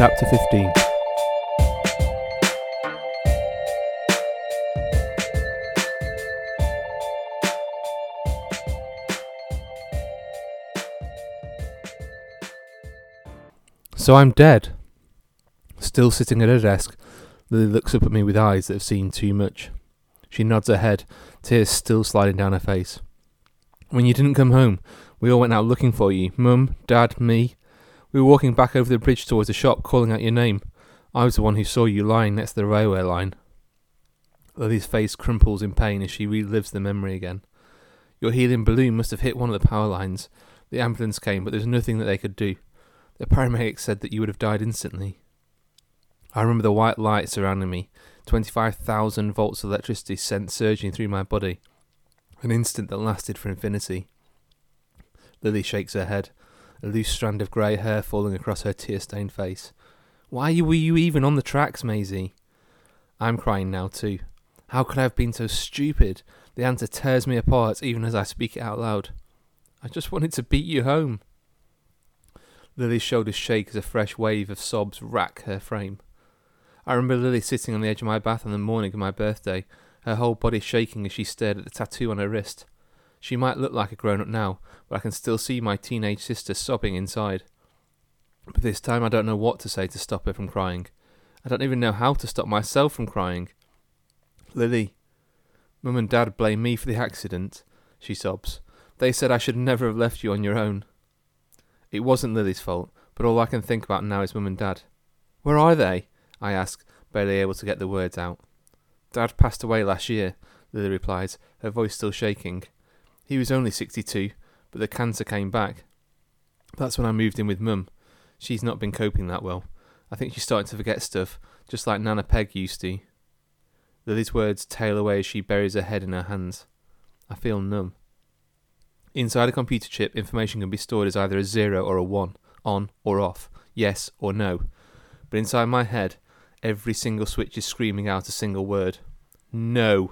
Chapter 15. So I'm dead. Still sitting at her desk, Lily looks up at me with eyes that have seen too much. She nods her head, tears still sliding down her face. When you didn't come home, we all went out looking for you. Mum, Dad, me. We were walking back over the bridge towards the shop, calling out your name. I was the one who saw you lying next to the railway line. Lily's face crumples in pain as she relives the memory again. Your helium balloon must have hit one of the power lines. The ambulance came, but there's nothing that they could do. The paramedics said that you would have died instantly. I remember the white light surrounding me, 25,000 volts of electricity sent surging through my body. An instant that lasted for infinity. Lily shakes her head, a loose strand of grey hair falling across her tear-stained face. Why were you even on the tracks, Maisie? I'm crying now too. How could I have been so stupid? The answer tears me apart even as I speak it out loud. I just wanted to beat you home. Lily's shoulders shake as a fresh wave of sobs rack her frame. I remember Lily sitting on the edge of my bath on the morning of my birthday, her whole body shaking as she stared at the tattoo on her wrist. She might look like a grown-up now, but I can still see my teenage sister sobbing inside. But this time I don't know what to say to stop her from crying. I don't even know how to stop myself from crying. Lily, Mum and Dad blame me for the accident, she sobs. They said I should never have left you on your own. It wasn't Lily's fault, but all I can think about now is Mum and Dad. Where are they? I ask, barely able to get the words out. Dad passed away last year, Lily replies, her voice still shaking. He was only 62, but the cancer came back. That's when I moved in with Mum. She's not been coping that well. I think she's starting to forget stuff, just like Nana Peg used to. Lily's words tail away as she buries her head in her hands. I feel numb. Inside a computer chip, information can be stored as either a 0 or a 1, on or off, yes or no. But inside my head, every single switch is screaming out a single word. No.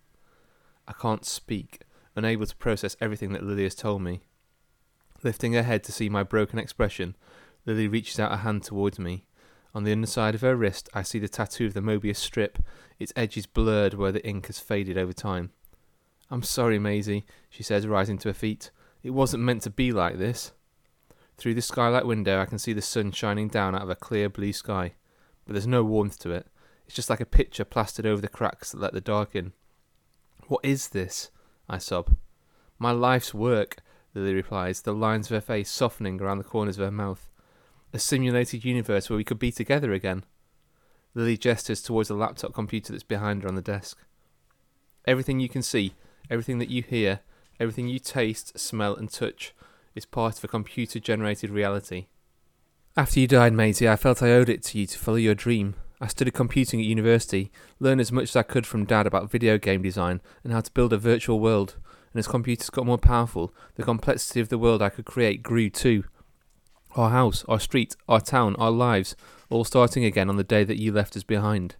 I can't speak, unable to process everything that Lily has told me. Lifting her head to see my broken expression, Lily reaches out a hand towards me. On the underside of her wrist, I see the tattoo of the Mobius strip, its edges blurred where the ink has faded over time. I'm sorry, Maisie, she says, rising to her feet. It wasn't meant to be like this. Through the skylight window, I can see the sun shining down out of a clear blue sky, but there's no warmth to it. It's just like a picture plastered over the cracks that let the dark in. What is this? I sob. My life's work, Lily replies, the lines of her face softening around the corners of her mouth. A simulated universe where we could be together again. Lily gestures towards the laptop computer that's behind her on the desk. Everything you can see, everything that you hear, everything you taste, smell and touch is part of a computer-generated reality. After you died, Maisie, I felt I owed it to you to follow your dream. I studied computing at university, learned as much as I could from Dad about video game design and how to build a virtual world, and as computers got more powerful, the complexity of the world I could create grew too. Our house, our street, our town, our lives, all starting again on the day that you left us behind.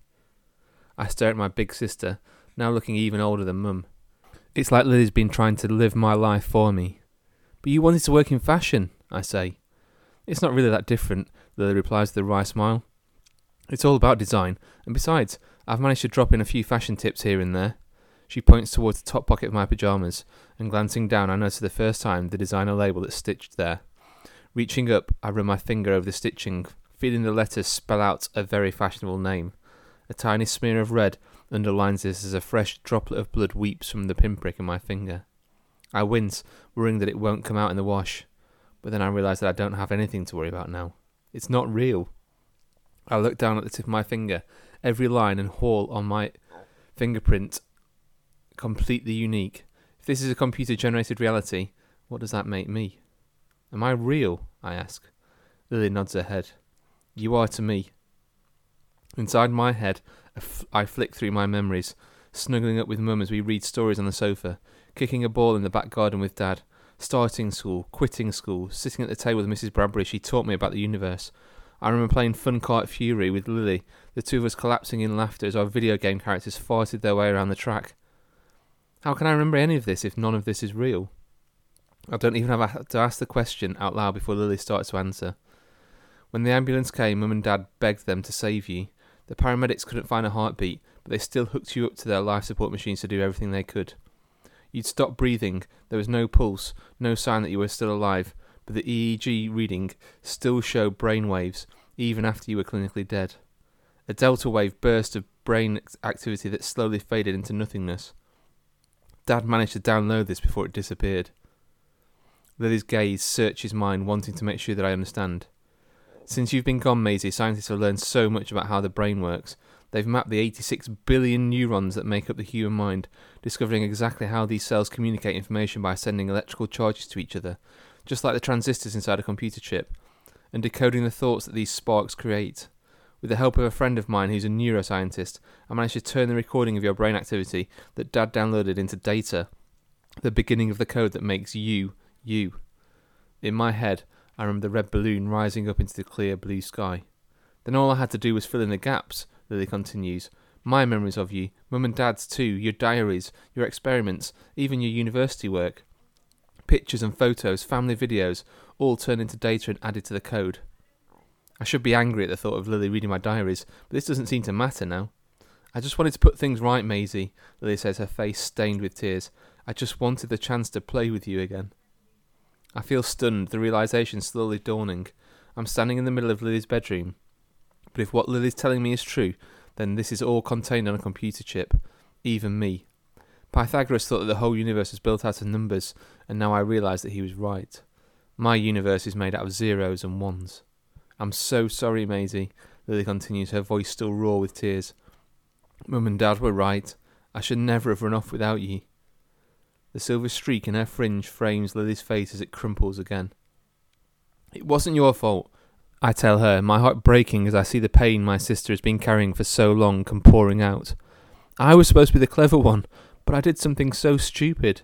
I stare at my big sister, now looking even older than Mum. It's like Lily's been trying to live my life for me. But you wanted to work in fashion, I say. It's not really that different, Lily replies with a wry smile. It's all about design, and besides, I've managed to drop in a few fashion tips here and there. She points towards the top pocket of my pyjamas, and glancing down I notice for the first time the designer label that's stitched there. Reaching up, I run my finger over the stitching, feeling the letters spell out a very fashionable name. A tiny smear of red underlines this as a fresh droplet of blood weeps from the pinprick in my finger. I wince, worrying that it won't come out in the wash, but then I realise that I don't have anything to worry about now. It's not real. I look down at the tip of my finger, every line and hole on my fingerprint completely unique. If this is a computer-generated reality, what does that make me? Am I real? I ask. Lily nods her head. You are to me. Inside my head, I flick through my memories, snuggling up with Mum as we read stories on the sofa, kicking a ball in the back garden with Dad, starting school, quitting school, sitting at the table with Mrs. Bradbury. She taught me about the universe. I remember playing Fun Kart Fury with Lily, the two of us collapsing in laughter as our video game characters farted their way around the track. How can I remember any of this if none of this is real? I don't even have to ask the question out loud before Lily starts to answer. When the ambulance came, Mum and Dad begged them to save you. The paramedics couldn't find a heartbeat, but they still hooked you up to their life support machines to do everything they could. You'd stopped breathing, there was no pulse, no sign that you were still alive, but the EEG reading still showed brain waves, even after you were clinically dead. A delta wave burst of brain activity that slowly faded into nothingness. Dad managed to download this before it disappeared. Lily's gaze searched his mind, wanting to make sure that I understand. Since you've been gone, Maisie, scientists have learned so much about how the brain works. They've mapped the 86 billion neurons that make up the human mind, discovering exactly how these cells communicate information by sending electrical charges to each other, just like the transistors inside a computer chip, and decoding the thoughts that these sparks create. With the help of a friend of mine who's a neuroscientist, I managed to turn the recording of your brain activity that Dad downloaded into data, the beginning of the code that makes you, you. In my head, I remember the red balloon rising up into the clear blue sky. Then all I had to do was fill in the gaps, Lily continues. My memories of you, Mum and Dad's too, your diaries, your experiments, even your university work. Pictures and photos, family videos, all turned into data and added to the code. I should be angry at the thought of Lily reading my diaries, but this doesn't seem to matter now. I just wanted to put things right, Maisie, Lily says, her face stained with tears. I just wanted the chance to play with you again. I feel stunned, the realisation slowly dawning. I'm standing in the middle of Lily's bedroom. But if what Lily's telling me is true, then this is all contained on a computer chip. Even me. Pythagoras thought that the whole universe was built out of numbers, and now I realise that he was right. My universe is made out of zeros and ones. I'm so sorry, Maisie, Lily continues, her voice still raw with tears. Mum and Dad were right. I should never have run off without you. The silver streak in her fringe frames Lily's face as it crumples again. It wasn't your fault, I tell her, my heart breaking as I see the pain my sister has been carrying for so long come pouring out. I was supposed to be the clever one, but I did something so stupid.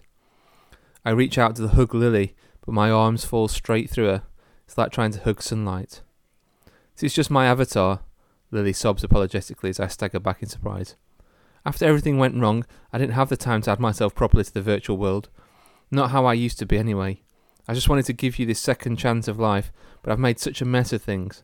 I reach out to hug Lily, but my arms fall straight through her. It's like trying to hug sunlight. This is just my avatar, Lily sobs apologetically as I stagger back in surprise. After everything went wrong, I didn't have the time to add myself properly to the virtual world. Not how I used to be anyway. I just wanted to give you this second chance of life, but I've made such a mess of things.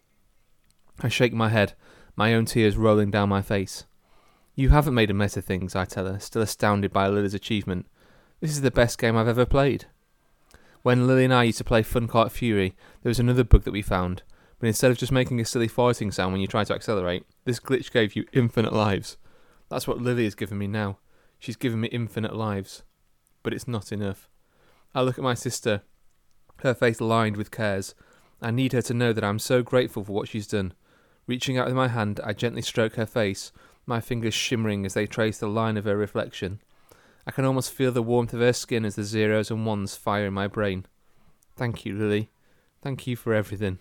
I shake my head, my own tears rolling down my face. You haven't made a mess of things, I tell her, still astounded by Lily's achievement. This is the best game I've ever played. When Lily and I used to play Fun Kart Fury, there was another bug that we found, but instead of just making a silly farting sound when you try to accelerate, this glitch gave you infinite lives. That's what Lily has given me now. She's given me infinite lives. But it's not enough. I look at my sister, her face lined with cares. I need her to know that I'm so grateful for what she's done. Reaching out with my hand, I gently stroke her face, my fingers shimmering as they trace the line of her reflection. I can almost feel the warmth of her skin as the zeros and ones fire in my brain. Thank you, Lily. Thank you for everything.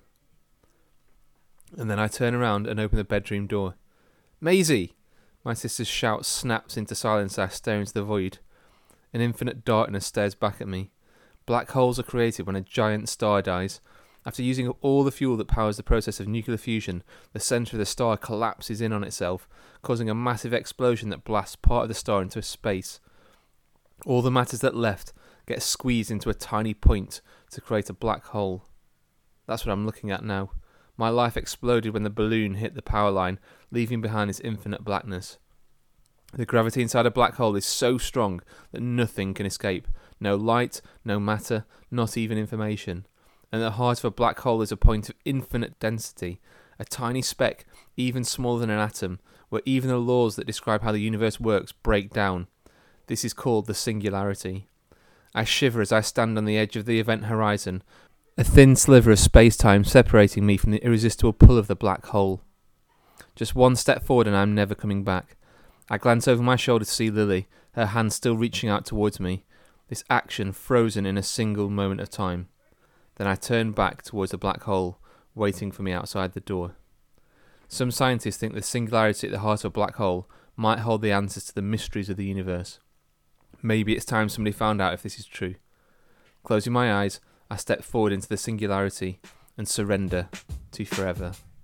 And then I turn around and open the bedroom door. Maisie! My sister's shout snaps into silence as I stare into the void. An infinite darkness stares back at me. Black holes are created when a giant star dies. After using up all the fuel that powers the process of nuclear fusion, the centre of the star collapses in on itself, causing a massive explosion that blasts part of the star into space. All the matters that left get squeezed into a tiny point to create a black hole. That's what I'm looking at now. My life exploded when the balloon hit the power line, leaving behind this infinite blackness. The gravity inside a black hole is so strong that nothing can escape. No light, no matter, not even information. And the heart of a black hole is a point of infinite density, a tiny speck, even smaller than an atom, where even the laws that describe how the universe works break down. This is called the singularity. I shiver as I stand on the edge of the event horizon, a thin sliver of space-time separating me from the irresistible pull of the black hole. Just one step forward and I'm never coming back. I glance over my shoulder to see Lily, her hand still reaching out towards me, this action frozen in a single moment of time. Then I turn back towards the black hole, waiting for me outside the door. Some scientists think the singularity at the heart of a black hole might hold the answers to the mysteries of the universe. Maybe it's time somebody found out if this is true. Closing my eyes, I step forward into the singularity and surrender to forever.